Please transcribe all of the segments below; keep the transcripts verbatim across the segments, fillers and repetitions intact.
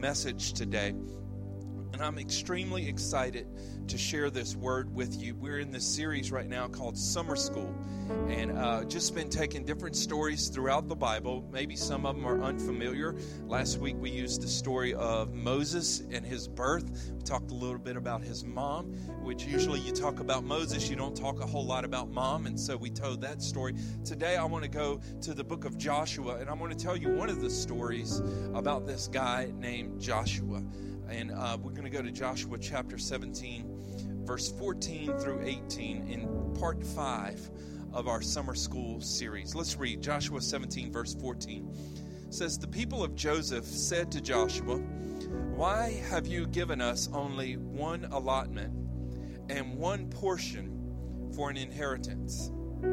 message today. And I'm extremely excited to share this word with you. We're in this series right now called Summer School. And uh, just been taking different stories throughout the Bible. Maybe some of them are unfamiliar. Last week we used the story of Moses and his birth. We talked a little bit about his mom, which usually you talk about Moses, you don't talk a whole lot about mom. And so we told that story. Today I want to go to the book of Joshua. And I want to tell you one of the stories about this guy named Joshua. And uh, we're going to go to Joshua chapter seventeen, verse fourteen through eighteen in part five of our summer school series. Let's read Joshua seventeen, verse fourteen. It says, "The people of Joseph said to Joshua, 'Why have you given us only one allotment and one portion for an inheritance?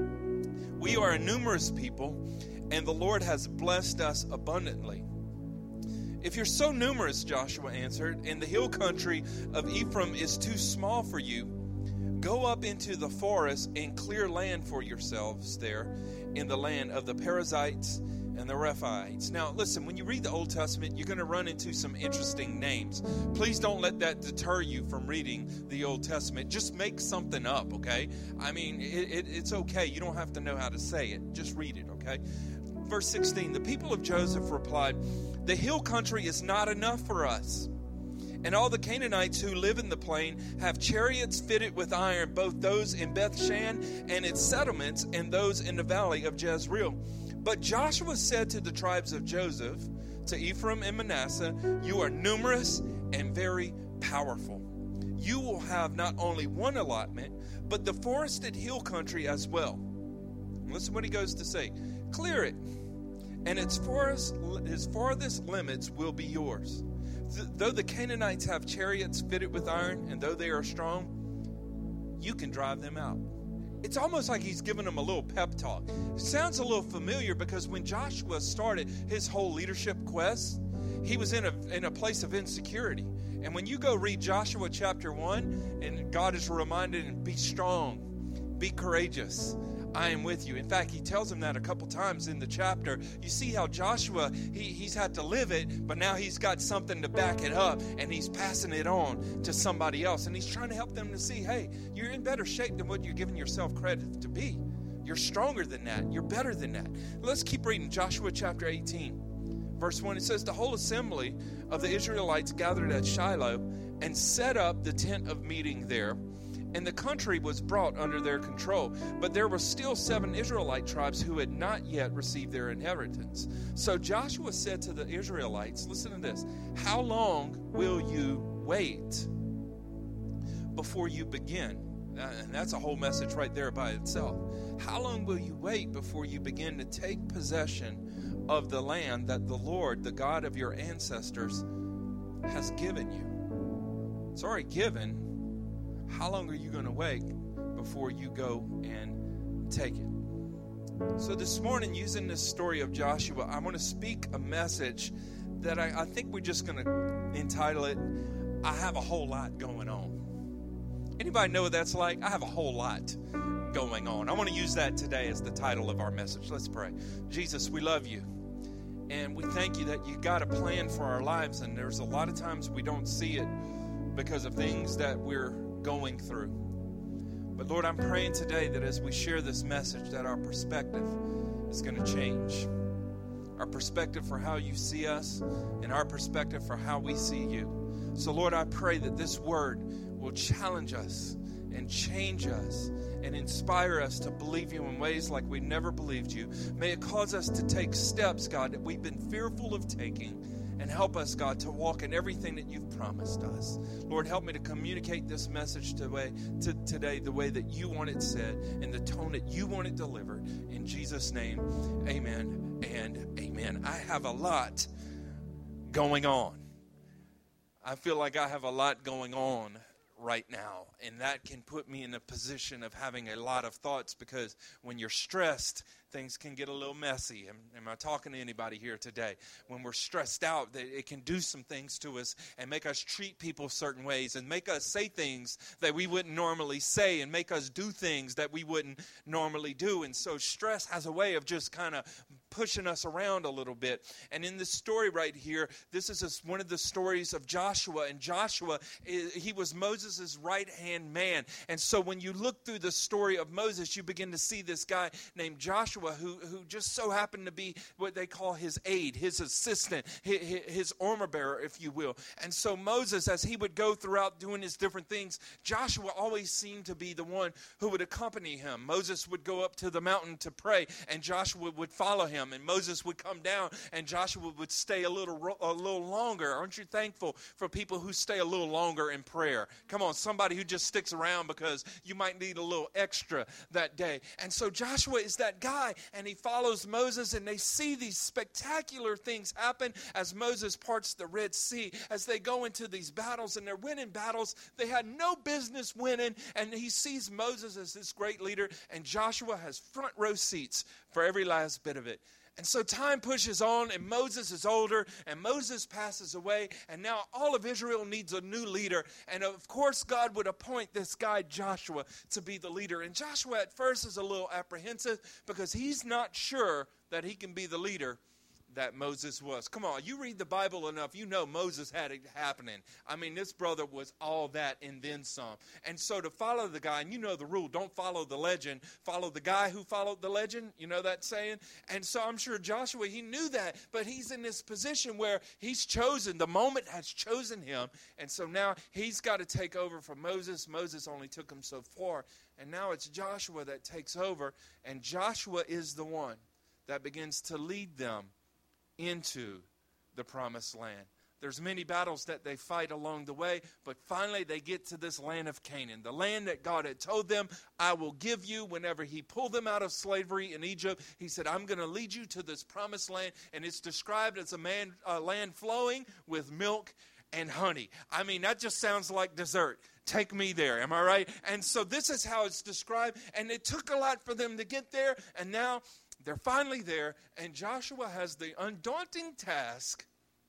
We are a numerous people, and the Lord has blessed us abundantly.' 'If you're so numerous,' Joshua answered, 'and the hill country of Ephraim is too small for you, go up into the forest and clear land for yourselves there in the land of the Perizzites and the Rephaites.'" Now, listen, when you read the Old Testament, you're going to run into some interesting names. Please don't let that deter you from reading the Old Testament. Just make something up, okay? I mean, it, it, it's okay. You don't have to know how to say it. Just read it, okay? Verse sixteen, "The people of Joseph replied, 'The hill country is not enough for us. And all the Canaanites who live in the plain have chariots fitted with iron, both those in Beth-shan and its settlements and those in the valley of Jezreel.' But Joshua said to the tribes of Joseph, to Ephraim and Manasseh, 'You are numerous and very powerful. You will have not only one allotment, but the forested hill country as well.'" Listen what he goes to say. "Clear it, and its forest, its farthest limits will be yours. Th- though the Canaanites have chariots fitted with iron, and though they are strong, you can drive them out." It's almost like he's giving them a little pep talk. It sounds a little familiar because when Joshua started his whole leadership quest, he was in a in a place of insecurity. And when you go read Joshua chapter one, and God is reminded, and be strong, be courageous, I am with you. In fact, he tells him that a couple times in the chapter. You see how Joshua, he, he's had to live it, but now he's got something to back it up, and he's passing it on to somebody else. And he's trying to help them to see, hey, you're in better shape than what you're giving yourself credit to be. You're stronger than that. You're better than that. Let's keep reading Joshua chapter eighteen. Verse one, it says, "The whole assembly of the Israelites gathered at Shiloh and set up the tent of meeting there. And the country was brought under their control. But there were still seven Israelite tribes who had not yet received their inheritance. So Joshua said to the Israelites," listen to this, "How long will you wait before you begin?" And that's a whole message right there by itself. "How long will you wait before you begin to take possession of the land that the Lord, the God of your ancestors, has given you?" It's already given. How long are you going to wait before you go and take it? So this morning, using this story of Joshua, I want to speak a message that I, I think we're just going to entitle it, "I Have a Whole Lot Going On." Anybody know what that's like? I have a whole lot going on. I want to use that today as the title of our message. Let's pray. Jesus, we love you. And we thank you that you got a plan for our lives. And there's a lot of times we don't see it because of things that we're going through. But Lord, I'm praying today that as we share this message, that our perspective is going to change. Our perspective for how you see us and our perspective for how we see you. So Lord, I pray that this word will challenge us and change us and inspire us to believe you in ways like we never believed you. May it cause us to take steps, God, that we've been fearful of taking. And help us, God, to walk in everything that you've promised us. Lord, help me to communicate this message today, to today the way that you want it said, in the tone that you want it delivered. In Jesus' name, amen and amen. I have a lot going on. I feel like I have a lot going on right now, and that can put me in a position of having a lot of thoughts, because when you're stressed, things can get a little messy. Am, am I talking to anybody here today? When we're stressed out, it can do some things to us and make us treat people certain ways and make us say things that we wouldn't normally say and make us do things that we wouldn't normally do. And so stress has a way of just kind of pushing us around a little bit. And in this story right here, this is a, one of the stories of Joshua. And Joshua, he was Moses' right-hand man. And so when you look through the story of Moses, you begin to see this guy named Joshua who, who just so happened to be what they call his aide, his assistant, his, his armor bearer, if you will. And so Moses, as he would go throughout doing his different things, Joshua always seemed to be the one who would accompany him. Moses would go up to the mountain to pray, and Joshua would follow him. And Moses would come down, and Joshua would stay a little a little longer. Aren't you thankful for people who stay a little longer in prayer? Come on, somebody who just sticks around because you might need a little extra that day. And so Joshua is that guy, and he follows Moses, and they see these spectacular things happen as Moses parts the Red Sea, as they go into these battles, and they're winning battles they had no business winning. And he sees Moses as this great leader, and Joshua has front row seats for every last bit of it. And so time pushes on, and Moses is older, and Moses passes away, and now all of Israel needs a new leader. And of course, God would appoint this guy Joshua to be the leader. And Joshua at first is a little apprehensive because he's not sure that he can be the leader that Moses was. Come on, you read the Bible enough, you know Moses had it happening. I mean, this brother was all that and then some. And so to follow the guy, and you know the rule, don't follow the legend, follow the guy who followed the legend. You know that saying? And so I'm sure Joshua, he knew that, but he's in this position where he's chosen. The moment has chosen him. And so now he's got to take over from Moses. Moses only took him so far. And now it's Joshua that takes over. And Joshua is the one that begins to lead them into the promised land. There's many battles that they fight along the way, but finally they get to this land of Canaan, the land that God had told them, I will give you. Whenever he pulled them out of slavery in Egypt, he said, I'm going to lead you to this promised land, and it's described as a man, uh, land flowing with milk and honey. I mean, that just sounds like dessert. Take me there, am I right? And so this is how it's described, and it took a lot for them to get there, and now they're finally there, and Joshua has the undaunting task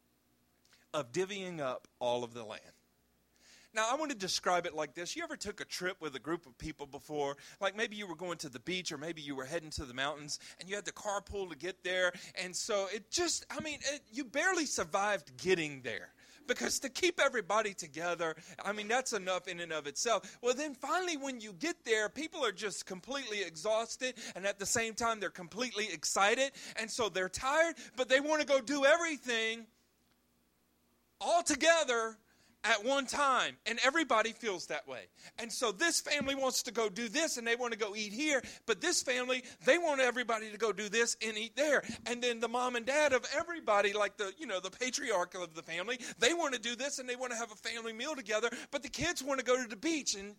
of divvying up all of the land. Now, I want to describe it like this. You ever took a trip with a group of people before? Like maybe you were going to the beach, or maybe you were heading to the mountains, and you had to carpool to get there. And so it just, I mean, it, you barely survived getting there. Because to keep everybody together, I mean, that's enough in and of itself. Well, then finally when you get there, people are just completely exhausted, and at the same time they're completely excited. And so they're tired, but they want to go do everything all together at one time, and everybody feels that way. And so this family wants to go do this, and they want to go eat here, but this family, they want everybody to go do this and eat there. And then the mom and dad of everybody, like the, you know, the patriarch of the family, they want to do this, and they want to have a family meal together, but the kids want to go to the beach. And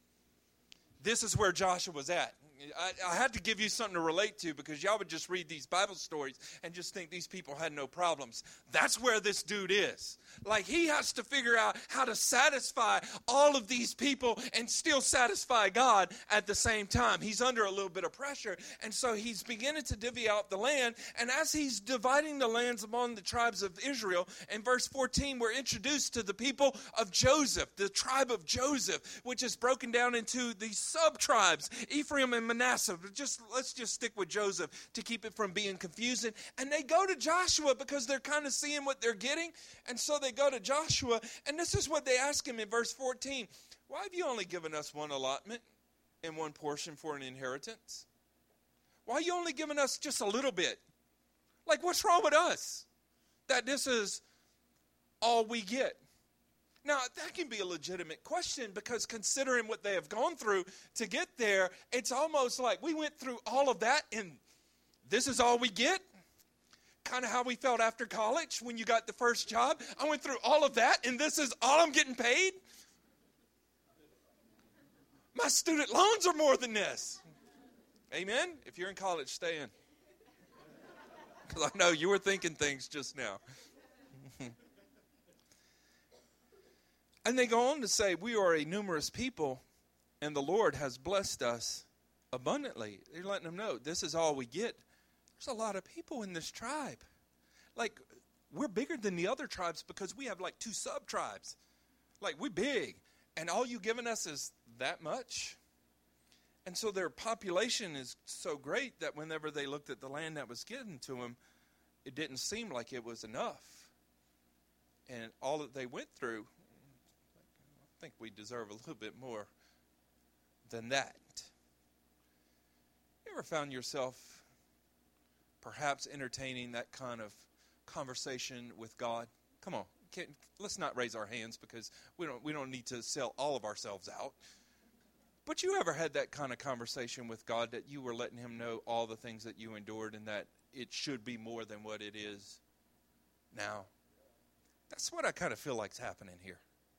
this is where Joshua was at. I, I had to give you something to relate to, because y'all would just read these Bible stories and just think these people had no problems. That's where this dude is. Like, he has to figure out how to satisfy all of these people and still satisfy God at the same time. He's under a little bit of pressure, and so he's beginning to divvy out the land. And as he's dividing the lands among the tribes of Israel, in verse fourteen, we're introduced to the people of Joseph, the tribe of Joseph, which is broken down into these sub-tribes, Ephraim and Manasseh. Just let's just stick with Joseph to keep it from being confusing. And they go to Joshua because they're kind of seeing what they're getting. And so they go to Joshua, and this is what they ask him in verse fourteen. Why have you only given us one allotment and one portion for an inheritance? Why are you only giving us just a little bit? Like, what's wrong with us that this is all we get? Now, that can be a legitimate question, because considering what they have gone through to get there, it's almost like we went through all of that and this is all we get? Kind of how we felt after college when you got the first job. I went through all of that and this is all I'm getting paid? My student loans are more than this. Amen? If you're in college, stay in. Because I know you were thinking things just now. And they go on to say, we are a numerous people, and the Lord has blessed us abundantly. They're letting them know, this is all we get. There's a lot of people in this tribe. Like, we're bigger than the other tribes because we have like two sub-tribes. Like, we're big, and all you giving us is that much? And so their population is so great that whenever they looked at the land that was given to them, it didn't seem like it was enough. And all that they went through, I think we deserve a little bit more than that. You ever found yourself perhaps entertaining that kind of conversation with God? Come on, can't, let's not raise our hands because we don't we don't need to sell all of ourselves out. But you ever had that kind of conversation with God that you were letting him know all the things that you endured and that it should be more than what it is now? That's what I kind of feel like's happening here.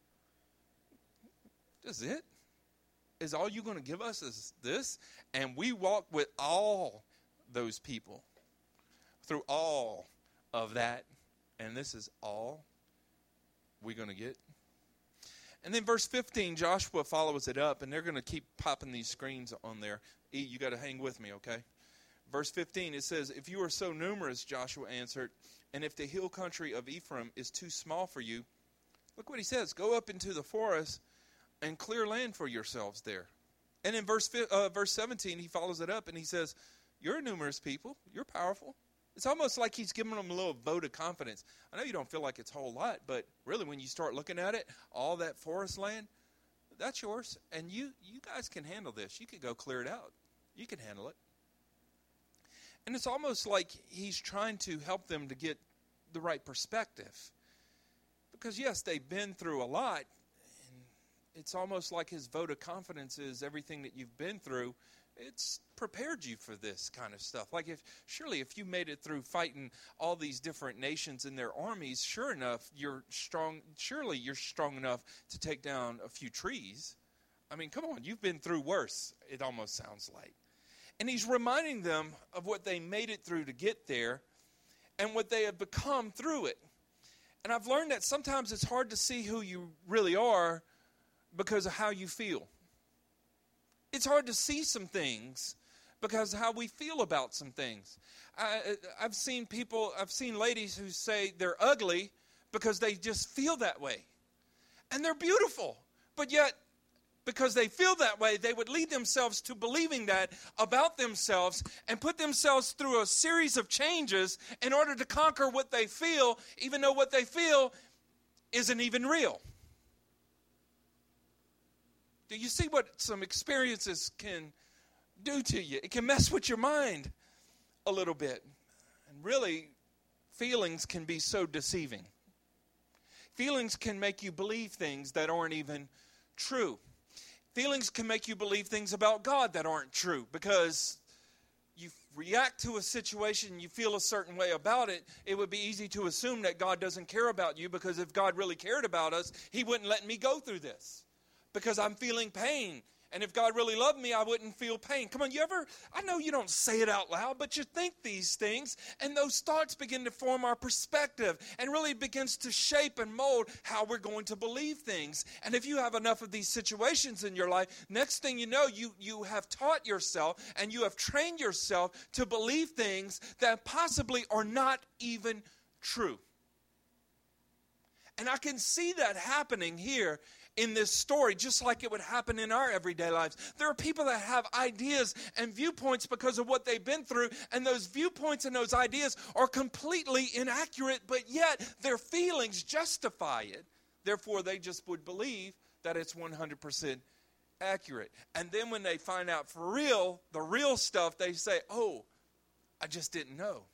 Is it? Is all you're going to give us is this? And we walk with all those people through all of that. And this is all we're going to get? And then verse fifteen, Joshua follows it up, and they're going to keep popping these screens on there. E, you got to hang with me, okay? Verse fifteen, it says, if you are so numerous, Joshua answered, and if the hill country of Ephraim is too small for you, look what he says, go up into the forest and clear land for yourselves there. And in verse uh, verse seventeen, he follows it up, and he says, you're a numerous people. You're powerful. It's almost like he's giving them a little vote of confidence. I know you don't feel like it's a whole lot, but really when you start looking at it, all that forest land, that's yours. And you, you guys can handle this. You can go clear it out. You can handle it. And it's almost like he's trying to help them to get the right perspective. Because, yes, they've been through a lot. And it's almost like his vote of confidence is everything that you've been through, it's prepared you for this kind of stuff. Like if surely if you made it through fighting all these different nations and their armies, sure enough, you're strong. Surely you're strong enough to take down a few trees. I mean, come on, you've been through worse, it almost sounds like. And he's reminding them of what they made it through to get there and what they have become through it. And I've learned that sometimes it's hard to see who you really are because of how you feel. It's hard to see some things because of how we feel about some things. I, I've seen people, I've seen ladies who say they're ugly because they just feel that way. And they're beautiful. But yet, because they feel that way, they would lead themselves to believing that about themselves and put themselves through a series of changes in order to conquer what they feel, even though what they feel isn't even real. Do you see what some experiences can do to you? It can mess with your mind a little bit. And really, feelings can be so deceiving. Feelings can make you believe things that aren't even true. Feelings can make you believe things about God that aren't true because you react to a situation, you feel a certain way about it. It would be easy to assume that God doesn't care about you because if God really cared about us, he wouldn't let me go through this. Because I'm feeling pain. And if God really loved me, I wouldn't feel pain. Come on, you ever, I know you don't say it out loud, but you think these things, and those thoughts begin to form our perspective, and really begins to shape and mold how we're going to believe things. And if you have enough of these situations in your life, next thing you know, you, you have taught yourself, and you have trained yourself to believe things that possibly are not even true. And I can see that happening here in this story, just like it would happen in our everyday lives. There are people that have ideas and viewpoints because of what they've been through, and those viewpoints and those ideas are completely inaccurate, but yet their feelings justify it. Therefore, they just would believe that it's one hundred percent accurate. And then when they find out for real, the real stuff, they say, oh, I just didn't know.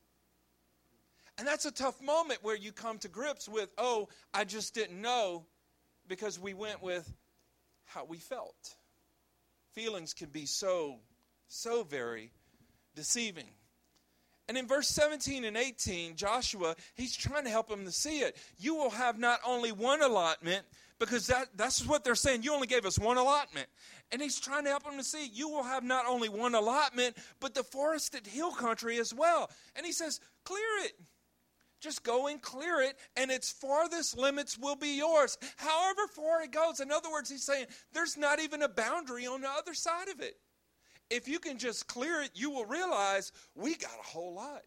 And that's a tough moment where you come to grips with, oh, I just didn't know, because we went with how we felt. Feelings can be so, so very deceiving. And in verse seventeen and eighteen, Joshua, he's trying to help them to see it. You will have not only one allotment, because that, that's what they're saying. You only gave us one allotment. And he's trying to help them to see, you will have not only one allotment, but the forested hill country as well. And he says, clear it. Just go and clear it, and its farthest limits will be yours. However far it goes. In other words, he's saying there's not even a boundary on the other side of it. If you can just clear it, you will realize we got a whole lot.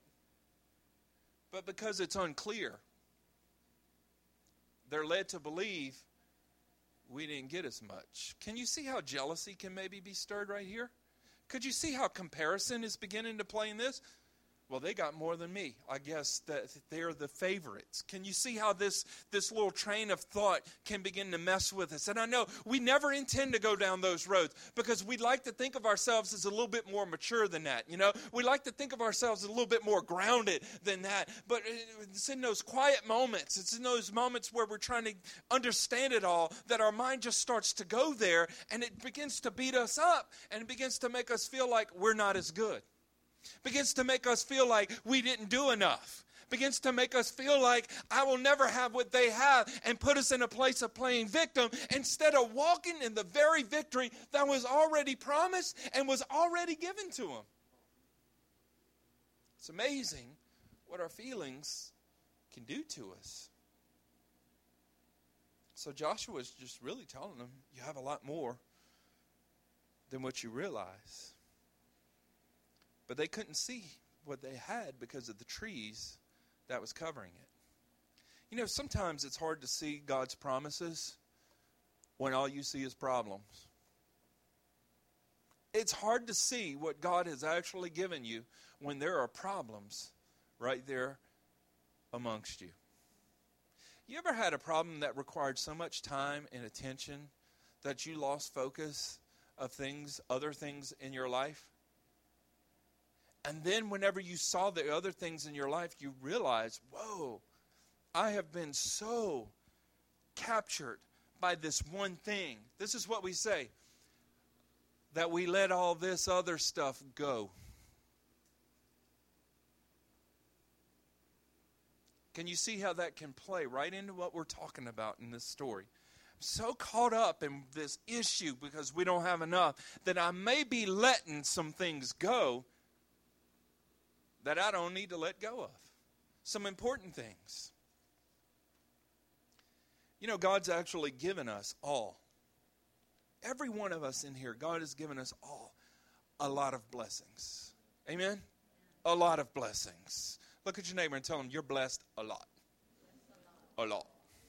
But because it's unclear, they're led to believe we didn't get as much. Can you see how jealousy can maybe be stirred right here? Could you see how comparison is beginning to play in this? Well, they got more than me. I guess that they're the favorites. Can you see how this, this little train of thought can begin to mess with us? And I know we never intend to go down those roads because we'd like to think of ourselves as a little bit more mature than that. You know, we like to think of ourselves as a little bit more grounded than that. But it's in those quiet moments, it's in those moments where we're trying to understand it all, that our mind just starts to go there and it begins to beat us up and it begins to make us feel like we're not as good. Begins to make us feel like we didn't do enough. Begins to make us feel like I will never have what they have, and put us in a place of playing victim instead of walking in the very victory that was already promised and was already given to them. It's amazing what our feelings can do to us. So Joshua is just really telling them, you have a lot more than what you realize. But they couldn't see what they had because of the trees that was covering it. You know, sometimes it's hard to see God's promises when all you see is problems. It's hard to see what God has actually given you when there are problems right there amongst you. You ever had a problem that required so much time and attention that you lost focus of things, other things in your life? And then whenever you saw the other things in your life, you realize, whoa, I have been so captured by this one thing. This is what we say, that we let all this other stuff go. Can you see how that can play right into what we're talking about in this story? I'm so caught up in this issue because we don't have enough that I may be letting some things go that I don't need to let go of. Some important things. You know, God's actually given us all. Every one of us in here, God has given us all a lot of blessings. Amen? A lot of blessings. Look at your neighbor and tell him, you're blessed a lot. A lot.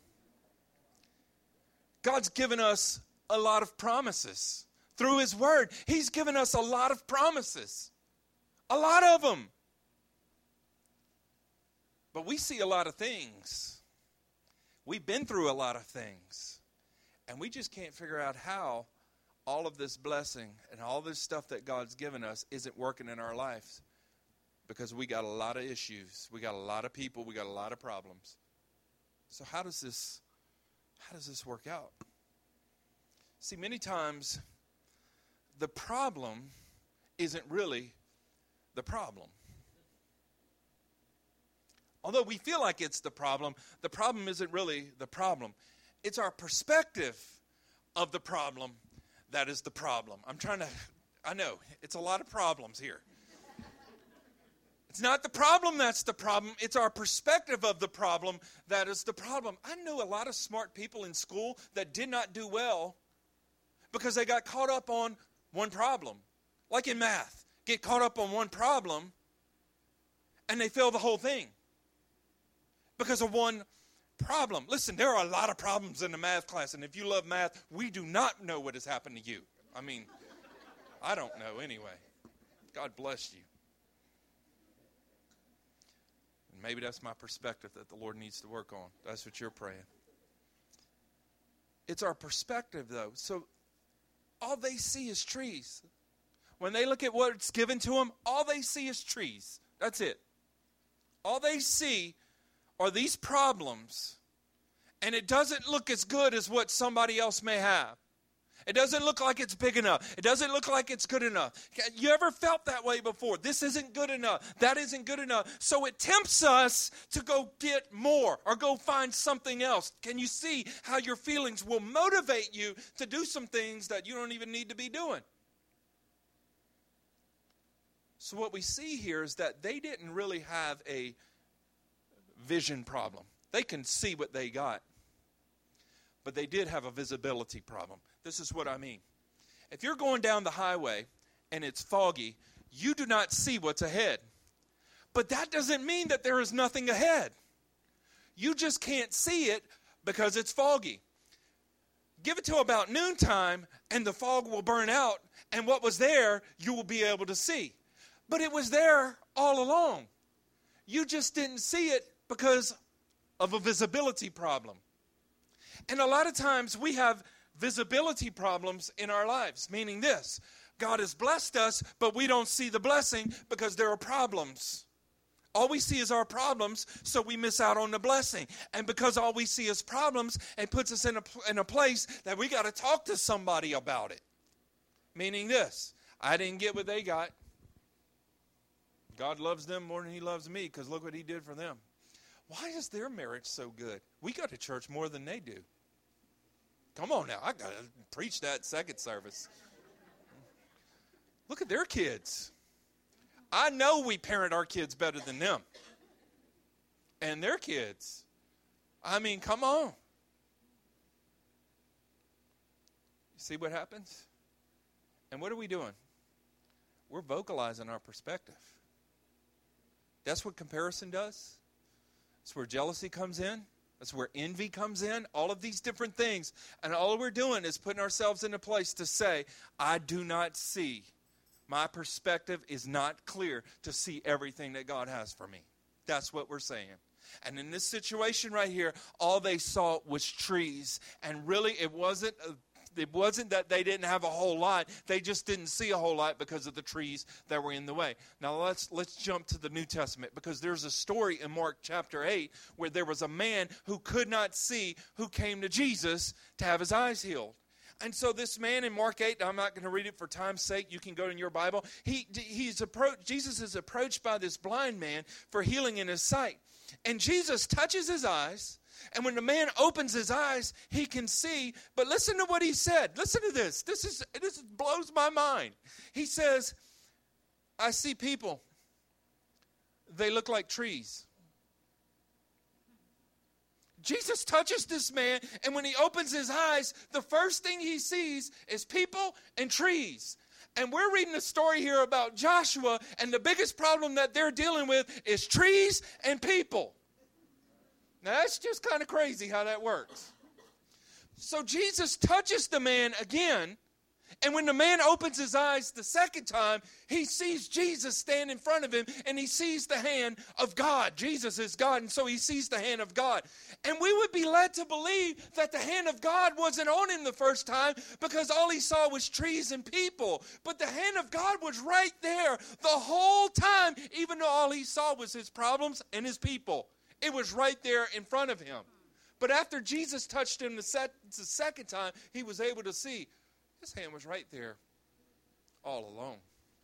God's given us a lot of promises. Through His Word, He's given us a lot of promises. A lot of them. But we see a lot of things. We've been through a lot of things. And we just can't figure out how all of this blessing and all this stuff that God's given us isn't working in our lives. Because we got a lot of issues. We got a lot of people. We got a lot of problems. So how does this, how does this work out? See, many times the problem isn't really the problem. Although we feel like it's the problem, the problem isn't really the problem. It's our perspective of the problem that is the problem. I'm trying to, I know, it's a lot of problems here. It's not the problem that's the problem. It's our perspective of the problem that is the problem. I knew a lot of smart people in school that did not do well because they got caught up on one problem. Like in math, get caught up on one problem and they fail the whole thing. Because of one problem. Listen, there are a lot of problems in the math class, and if you love math, we do not know what has happened to you. I mean, I don't know anyway. God bless you. And maybe that's my perspective that the Lord needs to work on. That's what you're praying. It's our perspective, though. So all they see is trees. When they look at what's given to them, all they see is trees. That's it. All they see are these problems, and it doesn't look as good as what somebody else may have. It doesn't look like it's big enough. It doesn't look like it's good enough. You ever felt that way before? This isn't good enough. That isn't good enough. So it tempts us to go get more or go find something else. Can you see how your feelings will motivate you to do some things that you don't even need to be doing? So what we see here is that they didn't really have a vision problem. They can see what they got. But they did have a visibility problem. This is what I mean. If you're going down the highway and it's foggy, you do not see what's ahead. But that doesn't mean that there is nothing ahead. You just can't see it because it's foggy. give it till about noontime, and the fog will burn out, and what was there, you will be able to see. But it was there all along. You just didn't see it because of a visibility problem. And a lot of times we have visibility problems in our lives, meaning this: God has blessed us, but we don't see the blessing because there are problems. All we see is our problems, so we miss out on the blessing. And because all we see is problems, it puts us in a, in a place that we got to talk to somebody about it. Meaning this: I didn't get what they got. God loves them more than he loves me, because look what he did for them. Why is their marriage so good? We go to church more than they do. Come on now, I got to preach that second service. Look at their kids. I know we parent our kids better than them. And their kids. I mean, come on. You see what happens? And what are we doing? We're vocalizing our perspective. That's what comparison does. That's where jealousy comes in. That's where envy comes in. All of these different things. And all we're doing is putting ourselves in a place to say, I do not see. My perspective is not clear to see everything that God has for me. That's what we're saying. And in this situation right here, all they saw was trees. And really, it wasn't a It wasn't that they didn't have a whole lot. They just didn't see a whole lot because of the trees that were in the way. Now let's let's jump to the New Testament, because there's a story in Mark chapter eight where there was a man who could not see, who came to Jesus to have his eyes healed. And so this man in Mark eight, I'm not going to read it for time's sake. You can go in your Bible. He he's approached. Jesus is approached by this blind man for healing in his sight. And Jesus touches his eyes. And when the man opens his eyes, he can see. But listen to what he said. Listen to this. This is this blows my mind. He says, I see people. They look like trees. Jesus touches this man, and when he opens his eyes, the first thing he sees is people and trees. And we're reading a story here about Joshua, and the biggest problem that they're dealing with is trees and people. Now, that's just kind of crazy how that works. So Jesus touches the man again, and when the man opens his eyes the second time, he sees Jesus stand in front of him, and he sees the hand of God. Jesus is God, and so he sees the hand of God. And we would be led to believe that the hand of God wasn't on him the first time because all he saw was trees and people. But the hand of God was right there the whole time, even though all he saw was his problems and his people. It was right there in front of him. But after Jesus touched him the, set, the second time, he was able to see his hand was right there all along.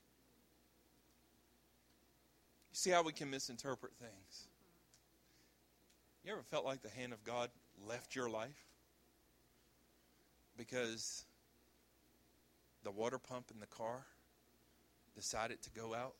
You see how we can misinterpret things? You ever felt like the hand of God left your life because the water pump in the car decided to go out?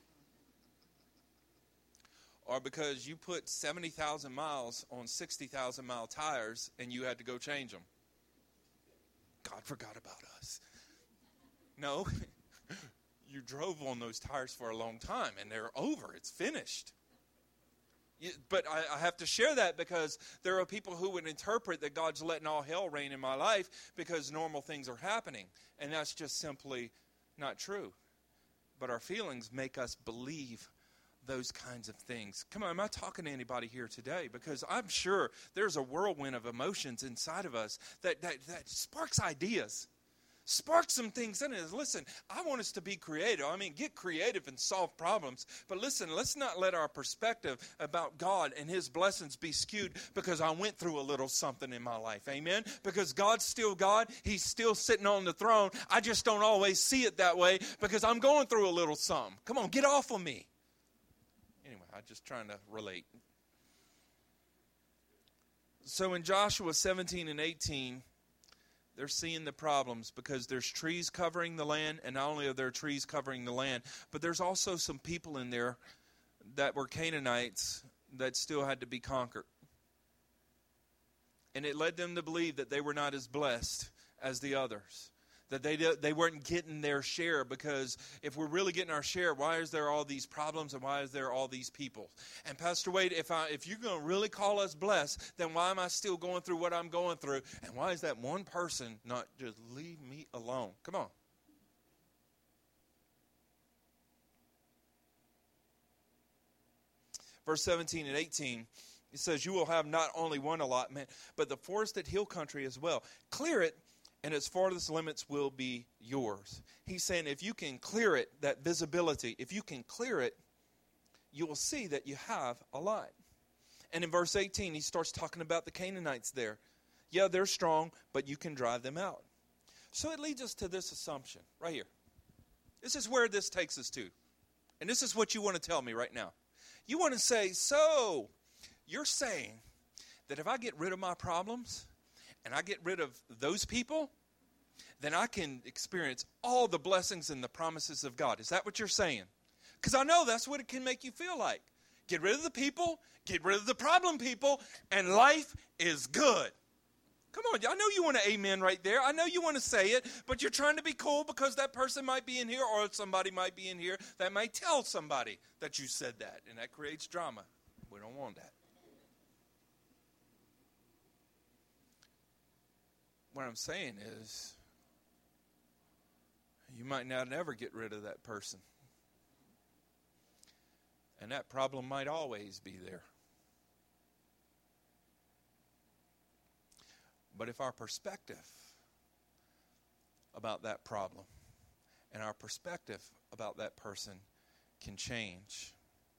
Or because you put seventy thousand miles on sixty thousand mile tires and you had to go change them? God forgot about us. No, you drove on those tires for a long time and they're over. It's finished. You, but I, I have to share that because there are people who would interpret that God's letting all hell rain in my life because normal things are happening. And that's just simply not true. But our feelings make us believe those kinds of things. Come on, am I talking to anybody here today? Because I'm sure there's a whirlwind of emotions inside of us that, that, that sparks ideas. Sparks some things in us. Listen, I want us to be creative. I mean, get creative and solve problems. But listen, let's not let our perspective about God and his blessings be skewed because I went through a little something in my life. Amen? Because God's still God. He's still sitting on the throne. I just don't always see it that way because I'm going through a little something. Come on, get off of me. Anyway, I'm just trying to relate. So in Joshua seventeen and eighteen, they're seeing the problems because there's trees covering the land, and not only are there trees covering the land, but there's also some people in there that were Canaanites that still had to be conquered. And it led them to believe that they were not as blessed as the others. that they they weren't getting their share, because if we're really getting our share, why is there all these problems and why is there all these people? And Pastor Wade, if I if you're going to really call us blessed, then why am I still going through what I'm going through? And why is that one person not just leave me alone? Come on. Verse seventeen and eighteen, it says, you will have not only one allotment, but the forested hill country as well. Clear it, and its farthest limits will be yours. He's saying if you can clear it, that visibility, if you can clear it, you will see that you have a lot. And in verse eighteen, he starts talking about the Canaanites there. Yeah, they're strong, but you can drive them out. So it leads us to this assumption right here. This is where this takes us to. And this is what you want to tell me right now. You want to say, so you're saying that if I get rid of my problems and I get rid of those people, then I can experience all the blessings and the promises of God. Is that what you're saying? Because I know that's what it can make you feel like. Get rid of the people, get rid of the problem people, and life is good. Come on, I know you want to amen right there. I know you want to say it, but you're trying to be cool because that person might be in here, or somebody might be in here that might tell somebody that you said that, and that creates drama. We don't want that. What I'm saying is, you might not ever get rid of that person. And that problem might always be there. But if our perspective about that problem and our perspective about that person can change,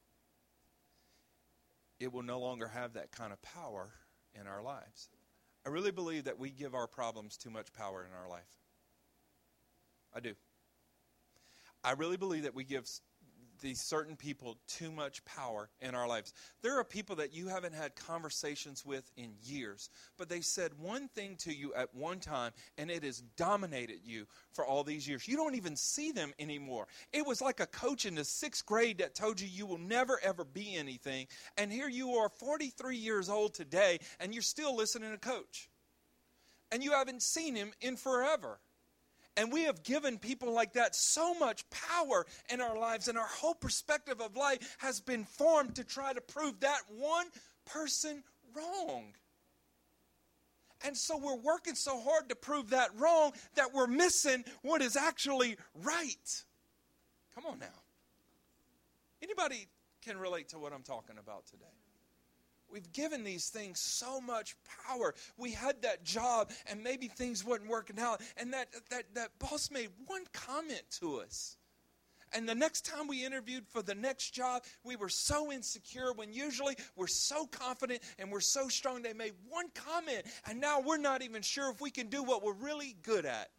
it will no longer have that kind of power in our lives. I really believe that we give our problems too much power in our life. I do. I really believe that we give these certain people too much power in our lives. There are people that you haven't had conversations with in years, but they said one thing to you at one time, and it has dominated you for all these years. You don't even see them anymore. It was like a coach in the sixth grade that told you you will never, ever be anything, and here you are forty-three years old today, and you're still listening to coach. And you haven't seen him in forever. And we have given people like that so much power in our lives, and our whole perspective of life has been formed to try to prove that one person wrong. And so we're working so hard to prove that wrong that we're missing what is actually right. Come on now. Anybody can relate to what I'm talking about today? We've given these things so much power. We had that job, and maybe things weren't working out, and that, that, that boss made one comment to us. And the next time we interviewed for the next job, we were so insecure when usually we're so confident and we're so strong. They made one comment, and now we're not even sure if we can do what we're really good at.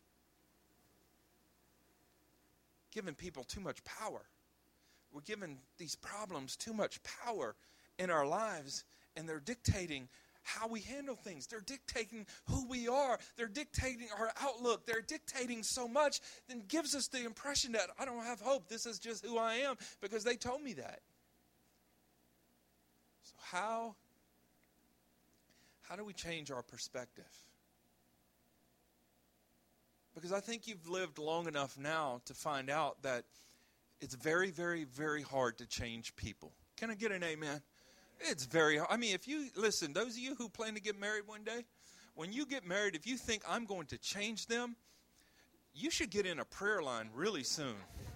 Giving people too much power. We're giving these problems too much power in our lives. And they're dictating how we handle things. They're dictating who we are. They're dictating our outlook. They're dictating so much that gives us the impression that I don't have hope. This is just who I am because they told me that. So how, how do we change our perspective? Because I think you've lived long enough now to find out that it's very, very, very hard to change people. Can I get an amen? It's very hard. I mean, if you, listen, those of you who plan to get married one day, when you get married, if you think I'm going to change them, you should get in a prayer line really soon.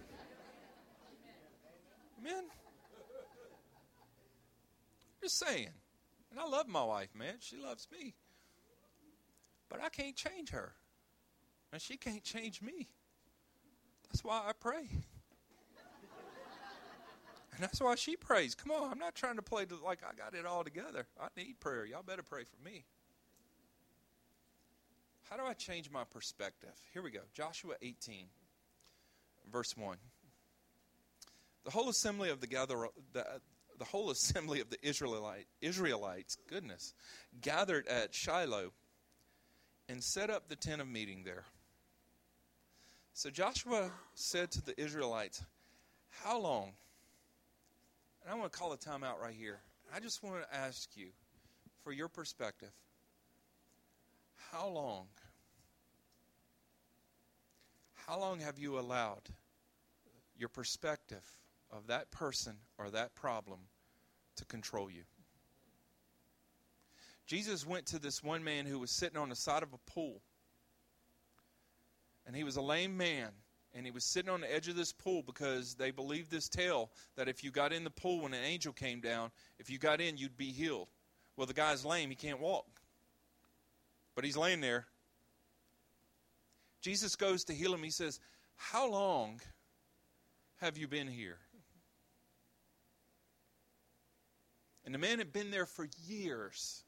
Amen? Just saying. And I love my wife, man. She loves me. But I can't change her. And she can't change me. That's why I pray. And that's why she prays. Come on, I'm not trying to play like I got it all together. I need prayer. Y'all better pray for me. How do I change my perspective? Here we go. Joshua eighteen, verse one. The whole assembly of the gather, the, the whole assembly of the Israelite, Israelites, goodness, gathered at Shiloh and set up the tent of meeting there. So Joshua said to the Israelites, how long? And I want to call a time out right here. I just want to ask you, for your perspective, how long How long have you allowed your perspective of that person or that problem to control you? Jesus went to this one man who was sitting on the side of a pool. And he was a lame man. And he was sitting on the edge of this pool because they believed this tale that if you got in the pool when an angel came down, if you got in, you'd be healed. Well, the guy's lame. He can't walk. But he's laying there. Jesus goes to heal him. He says, how long have you been here? And the man had been there for years.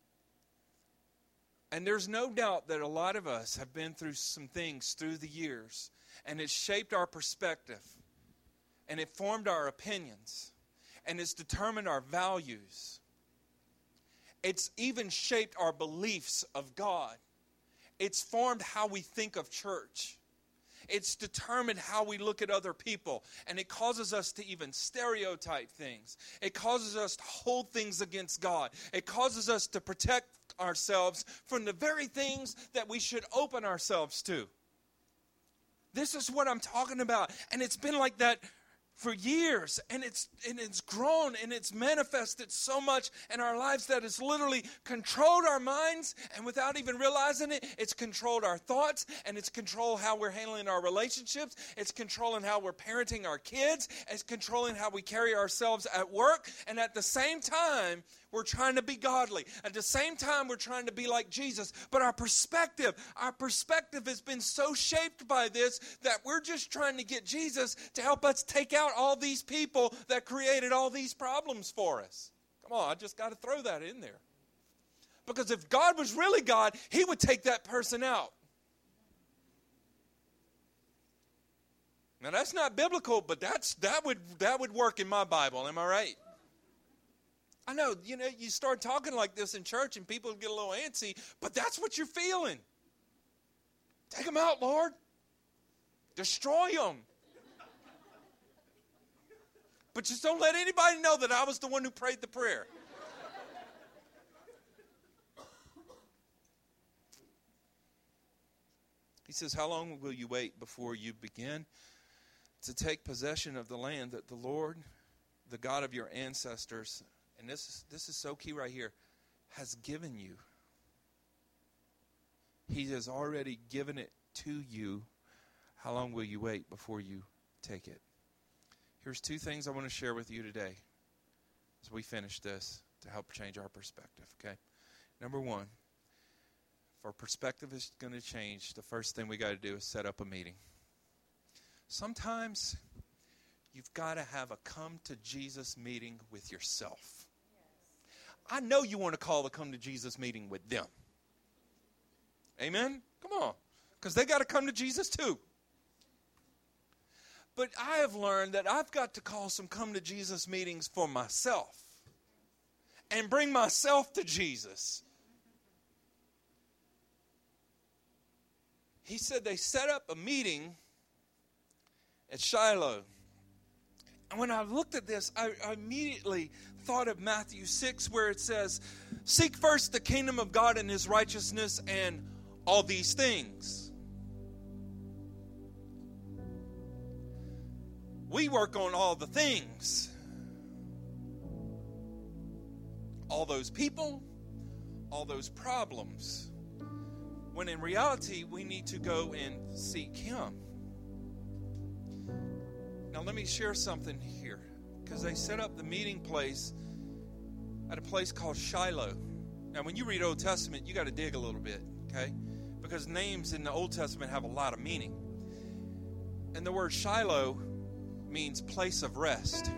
And there's no doubt that a lot of us have been through some things through the years. And it's shaped our perspective. And it formed our opinions. And it's determined our values. It's even shaped our beliefs of God. It's formed how we think of church. It's determined how we look at other people. And it causes us to even stereotype things. It causes us to hold things against God. It causes us to protect ourselves from the very things that we should open ourselves to. This is what I'm talking about. And it's been like that for years, and it's and it's grown and it's manifested so much in our lives that it's literally controlled our minds, and without even realizing it, it's controlled our thoughts, and it's controlled how we're handling our relationships. It's controlling how we're parenting our kids. It's controlling how we carry ourselves at work, and at the same time, we're trying to be godly. At the same time, we're trying to be like Jesus. But our perspective, our perspective has been so shaped by this that we're just trying to get Jesus to help us take out all these people that created all these problems for us. Come on, I just got to throw that in there. Because if God was really God, he would take that person out. Now that's not biblical, but that's that would that would work in my Bible. Am I right? I know, you know, you start talking like this in church and people get a little antsy, but that's what you're feeling. Take them out, Lord. Destroy them. But just don't let anybody know that I was the one who prayed the prayer. He says, how long will you wait before you begin to take possession of the land that the Lord, the God of your ancestors, and this is, this is so key right here, has given you? He has already given it to you. How long will you wait before you take it? Here's two things I want to share with you today as we finish this to help change our perspective, okay? Number one, if our perspective is going to change, the first thing we got to do is set up a meeting. Sometimes you've got to have a come to Jesus meeting with yourself. I know you want to call the come to Jesus meeting with them. Amen? Come on. Because they got to come to Jesus too. But I have learned that I've got to call some come to Jesus meetings for myself. And bring myself to Jesus. He said they set up a meeting at Shiloh. And when I looked at this, I, I immediately thought of Matthew six, where it says, seek first the kingdom of God and his righteousness, and all these things. We work on all the things. All those people, all those problems. When in reality, we need to go and seek him. Now let me share something here, because they set up the meeting place at a place called Shiloh. Now when you read Old Testament, you got to dig a little bit, okay? Because names in the Old Testament have a lot of meaning. And the word Shiloh means place of rest.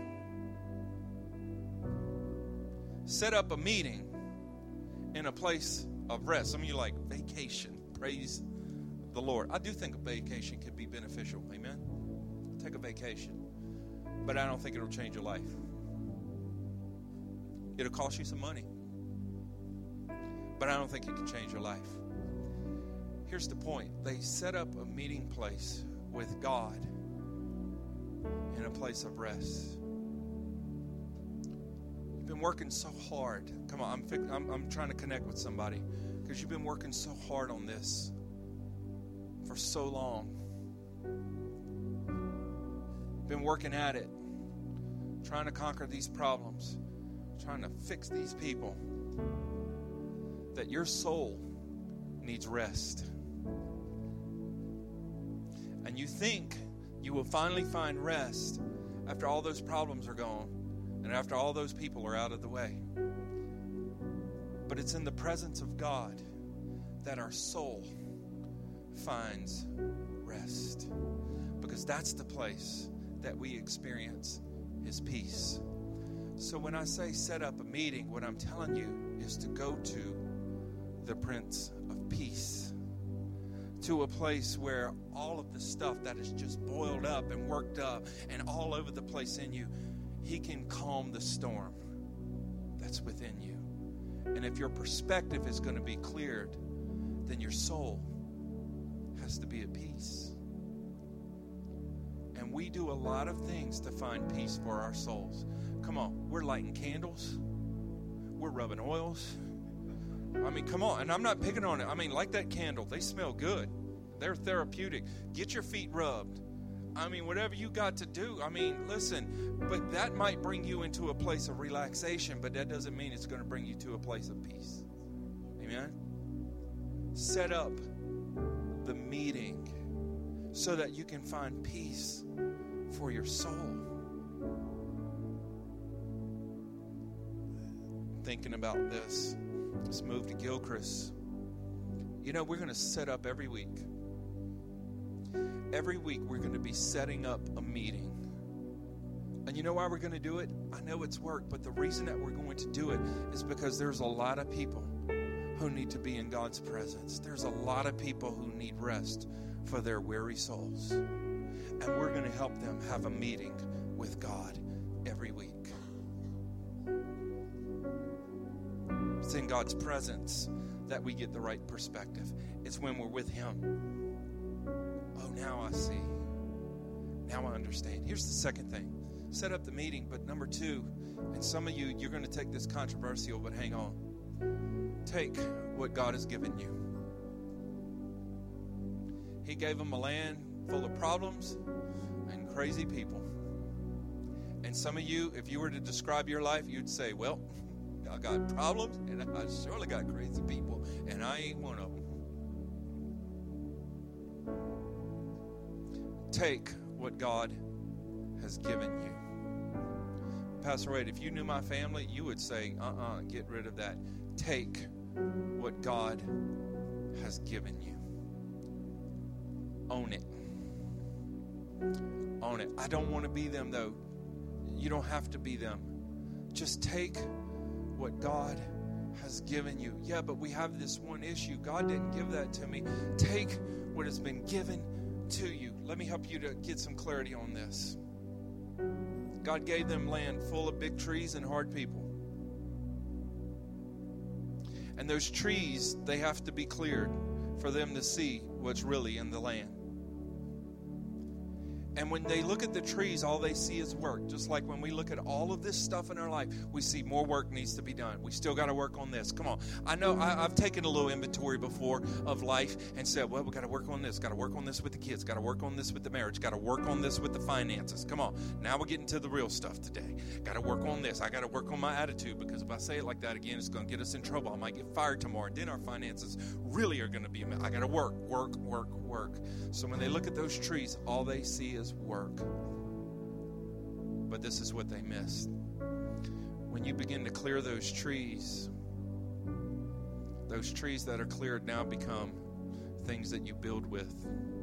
Set up a meeting in a place of rest. Some of you like vacation. Praise the Lord. I do think a vacation could be beneficial. Amen? Take a vacation. But I don't think it'll change your life. It'll cost you some money. But I don't think it can change your life. Here's the point. They set up a meeting place with God in a place of rest. You've been working so hard. Come on, I'm, I'm, I'm trying to connect with somebody. Because you've been working so hard on this for so long. Been working at it, trying to conquer these problems, trying to fix these people, that your soul needs rest. And you think you will finally find rest after all those problems are gone and after all those people are out of the way. But it's in the presence of God that our soul finds rest, because that's the place that we experience His peace. So when I say set up a meeting, what I'm telling you is to go to the Prince of Peace, to a place where all of the stuff that is just boiled up and worked up and all over the place in you, He can calm the storm that's within you. And if your perspective is going to be cleared, then your soul has to be at peace. And we do a lot of things to find peace for our souls. Come on, we're lighting candles. We're rubbing oils. I mean, come on. And I'm not picking on it. I mean, like that candle, they smell good. They're therapeutic. Get your feet rubbed. I mean, whatever you got to do. I mean, listen, but that might bring you into a place of relaxation, but that doesn't mean it's going to bring you to a place of peace. Amen? Set up the meeting so that you can find peace for your soul. Thinking about this, let's move to Gilchrist. You know, we're going to set up every week. Every week we're going to be setting up a meeting. And you know why we're going to do it? I know it's work, but the reason that we're going to do it is because there's a lot of people who need to be in God's presence. There's a lot of people who need rest for their weary souls. And we're going to help them have a meeting with God every week. It's in God's presence that we get the right perspective. It's when we're with Him. Oh, now I see. Now I understand. Here's the second thing. Set up the meeting, but number two, and some of you, you're going to take this controversial, but hang on. Take what God has given you. He gave them a land full of problems and crazy people. And some of you, if you were to describe your life, you'd say, well, I got problems and I surely got crazy people, and I ain't one of them. Take what God has given you. Pastor Wade, if you knew my family, you would say, uh-uh, get rid of that. Take what God has given you. Own it. Own it. I don't want to be them, though. You don't have to be them. Just take what God has given you. Yeah, but we have this one issue. God didn't give that to me. Take what has been given to you. Let me help you to get some clarity on this. God gave them land full of big trees and hard people. And those trees, they have to be cleared for them to see what's really in the land. And when they look at the trees, all they see is work. Just like when we look at all of this stuff in our life, we see more work needs to be done. We still got to work on this. Come on. I know I, I've taken a little inventory before of life and said, well, we got to work on this. Got to work on this with the kids. Got to work on this with the marriage. Got to work on this with the finances. Come on. Now we're getting to the real stuff today. Got to work on this. I got to work on my attitude, because if I say it like that again, it's going to get us in trouble. I might get fired tomorrow. And then our finances really are going to be, I got to work, work, work, work. So when they look at those trees, all they see is work. But this is what they missed. When you begin to clear those trees, those trees that are cleared now become things that you build with.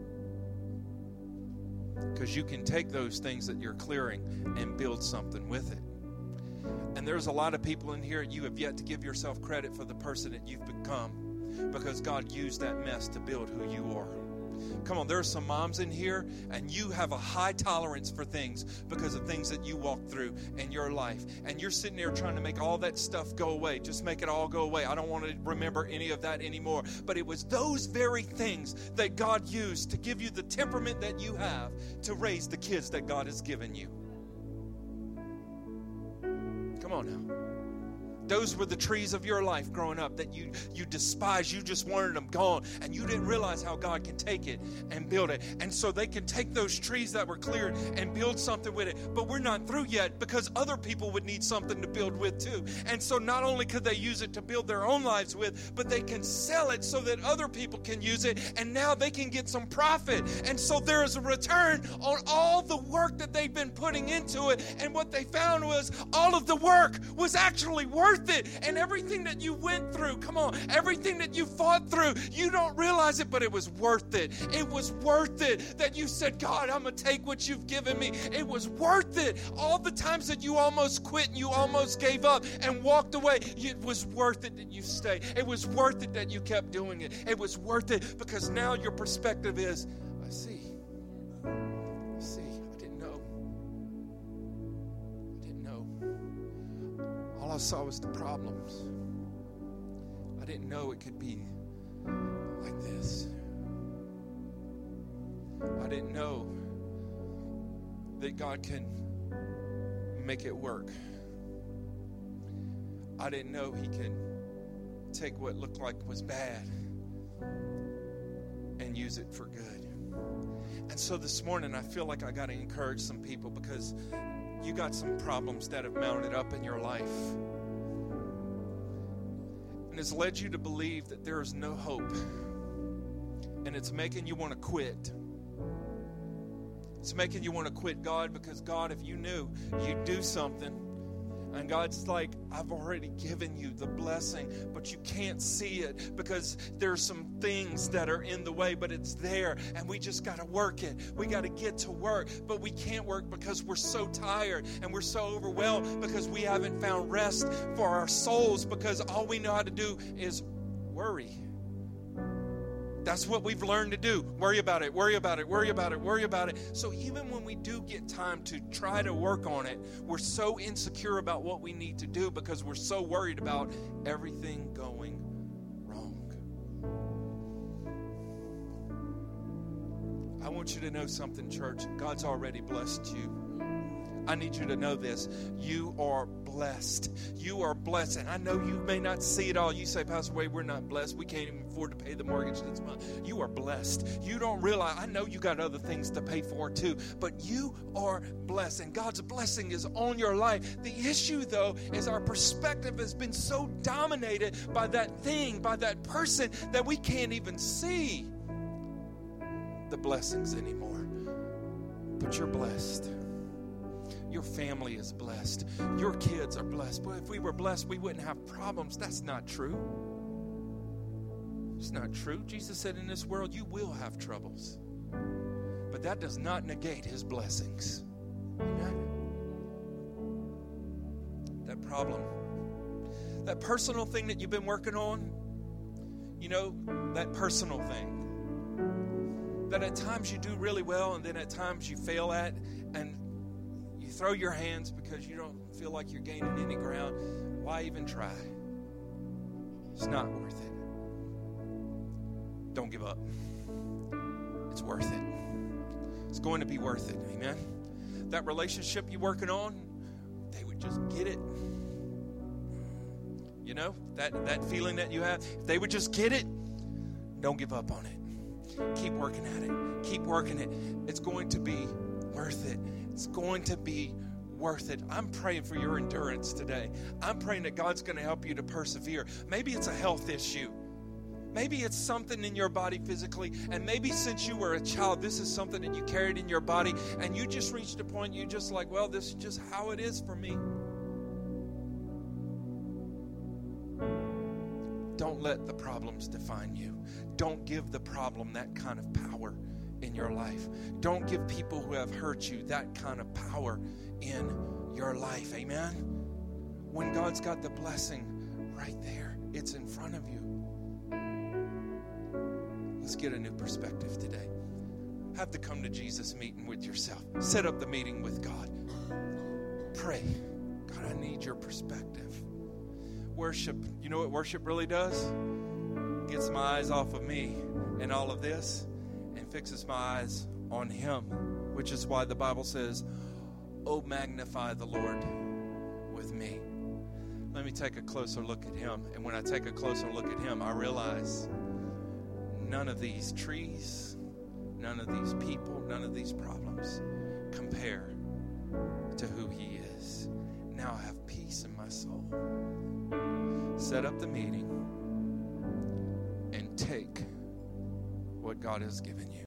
Because you can take those things that you're clearing and build something with it. And there's a lot of people in here, you have yet to give yourself credit for the person that you've become, because God used that mess to build who you are. Come on, there are some moms in here, and you have a high tolerance for things because of things that you walked through in your life. And you're sitting there trying to make all that stuff go away. Just make it all go away. I don't want to remember any of that anymore. But it was those very things that God used to give you the temperament that you have to raise the kids that God has given you. Come on now. Those were the trees of your life growing up that you, you despised. You just wanted them gone. And you didn't realize how God can take it and build it. And so they can take those trees that were cleared and build something with it. But we're not through yet, because other people would need something to build with too. And so not only could they use it to build their own lives with, but they can sell it so that other people can use it. And now they can get some profit. And so there is a return on all the work that they've been putting into it. And what they found was all of the work was actually worth it. And everything that you went through, come on, everything that you fought through, you don't realize it, but it was worth it. It was worth it that you said, God, I'm going to take what you've given me. It was worth it. All the times that you almost quit and you almost gave up and walked away, it was worth it that you stayed. It was worth it that you kept doing it. It was worth it because now your perspective is, I see. I see. I didn't know. I didn't know. All I saw was the problems. I didn't know it could be like this. I didn't know that God can make it work. I didn't know He can take what looked like was bad and use it for good. And so this morning I feel like I got to encourage some people, because you got some problems that have mounted up in your life. And it's led you to believe that there is no hope. And it's making you want to quit. It's making you want to quit God, because God, if you knew, you'd do something. And God's like, I've already given you the blessing, but you can't see it because there's some things that are in the way, but it's there, and we just got to work it. We got to get to work, but we can't work because we're so tired and we're so overwhelmed because we haven't found rest for our souls, because all we know how to do is worry. That's what we've learned to do. Worry about it, worry about it, worry about it, worry about it. So even when we do get time to try to work on it, we're so insecure about what we need to do because we're so worried about everything going wrong. I want you to know something, church. God's already blessed you. I need you to know this. You are blessed. You are blessed. And I know you may not see it all. You say, Pastor Wade, we're not blessed. We can't even afford to pay the mortgage this month. You are blessed. You don't realize, I know you got other things to pay for too, but you are blessed. And God's blessing is on your life. The issue, though, is our perspective has been so dominated by that thing, by that person, that we can't even see the blessings anymore. But you're blessed. Your family is blessed. Your kids are blessed. But if we were blessed, we wouldn't have problems. That's not true. It's not true. Jesus said in this world, you will have troubles. But that does not negate His blessings. Amen. That problem, that personal thing that you've been working on, you know, that personal thing, that at times you do really well and then at times you fail at, and you throw your hands because you don't feel like you're gaining any ground. Why even try? It's not worth it. Don't give up. It's worth it. It's going to be worth it. Amen. That relationship you're working on, they would just get it. You know, that, that feeling that you have, if they would just get it, don't give up on it. Keep working at it. Keep working it. It's going to be worth it. It's going to be worth it. I'm praying for your endurance today. I'm praying that God's going to help you to persevere. Maybe it's a health issue. Maybe it's something in your body physically, and maybe since you were a child, this is something that you carried in your body, and you just reached a point you just like, well, this is just how it is for me. Don't let the problems define you. Don't give the problem that kind of power in your life. Don't give people who have hurt you that kind of power in your life. Amen? When God's got the blessing right there, it's in front of you. Let's get a new perspective today. Have the come to Jesus meeting with yourself. Set up the meeting with God. Pray. God, I need your perspective. Worship, you know what worship really does? Gets my eyes off of me and all of this and fixes my eyes on Him, which is why the Bible says, oh, magnify the Lord with me. let me take a closer look at him. And when I take a closer look at him, I realize none of these trees, none of these people, none of these problems compare to who he is. Now I have peace in my soul. Set up the meeting and take what God has given you.